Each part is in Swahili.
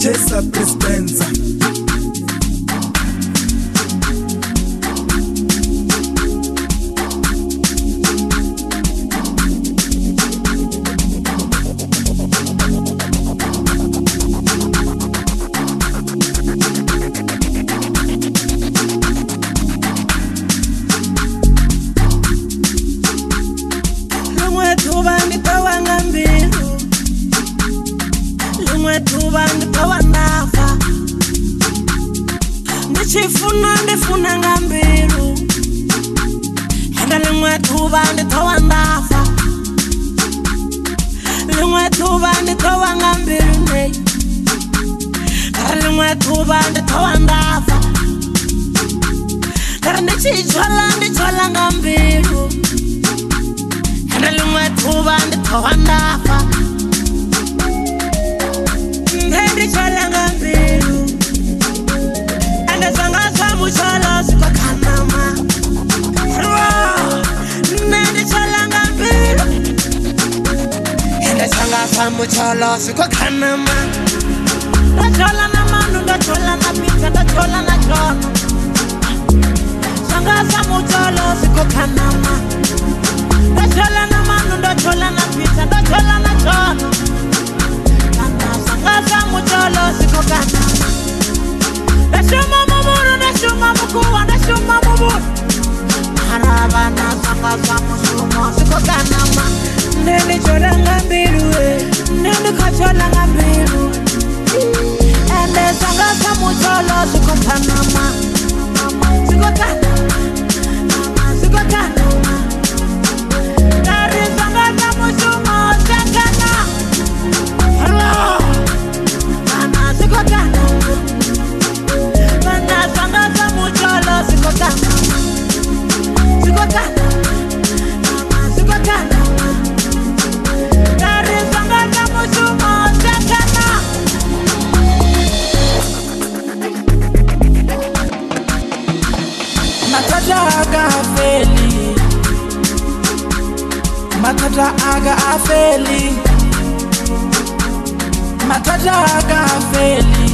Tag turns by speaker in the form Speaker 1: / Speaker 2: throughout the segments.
Speaker 1: Chesa Dispenza.
Speaker 2: Ndifuna ngambilu Henda limwe thuba ndithowa ndafa Limwe thuba ndithowa ngambilu nei Kara limwe thuba ndithowa ndafa Kara ndichichola ngambilu Henda limwe thuba ndithowa ndafa Ndichola ngambilu Sanga mucholo siko kanama Nende chola ngambilu Hende sanga mucholo siko kanama Ndachola na manu, ndachola na pizza, ndachola na chono Sanga mucholo siko kanama Ndachola na manu, ndachola na pizza, ndachola na chono Sanga mucholo siko kanama Ndashuma mumuru, ndashuma mukuwa, ndashuma mumuru Marabana sanga mushumo, siko kanama Nene chola ngambilu, nene kachola ngambilu Ende sanga mucholo, siko kanama Siko kanama, siko kanama Dari sanga mushumo, sakana Hello Nana, siko kanama Sanga mucholo siko kanama Siko kanama Siko kanama Dari sanga mushumo sakana Matata aga afeli Matata aga afeli Matata aga afeli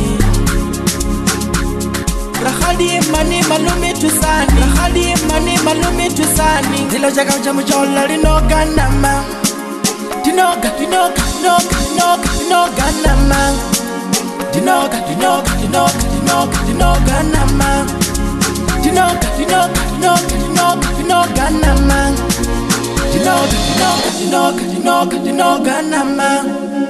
Speaker 2: Rahadi mani malumi tusani Rahadi mani malumi tusani Dilo jaga uja mujola linoga nama Dinoga nama Dinoga nama Dinoga nama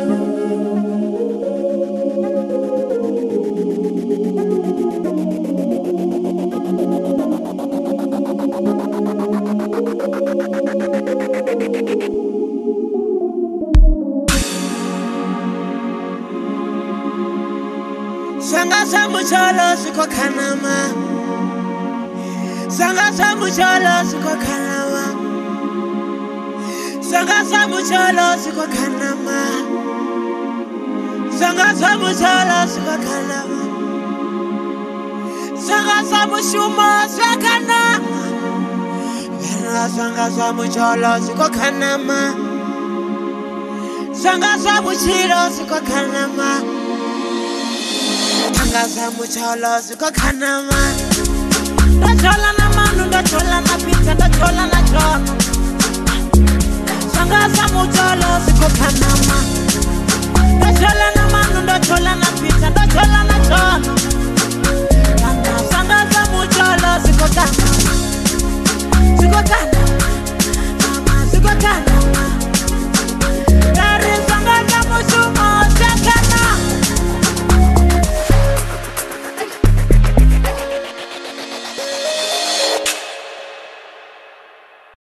Speaker 2: Sanga mucholo siko kanama Sanga mucholo siko kanama Sanga mucholo siko kanama Sanga mucholo siko kanama Sanga mushumo sakanama Sanga mucholo siko kanama Sanga muchilo siko kanama Sanga mucholo siko kanama Ndachola na manu, ndachola na pizza, ndachola na chono Sanga mucholo siko kanama Ndachola na manu, ndachola na pizza, ndachola na chono Sanga mucholo siko kanama Siko kanama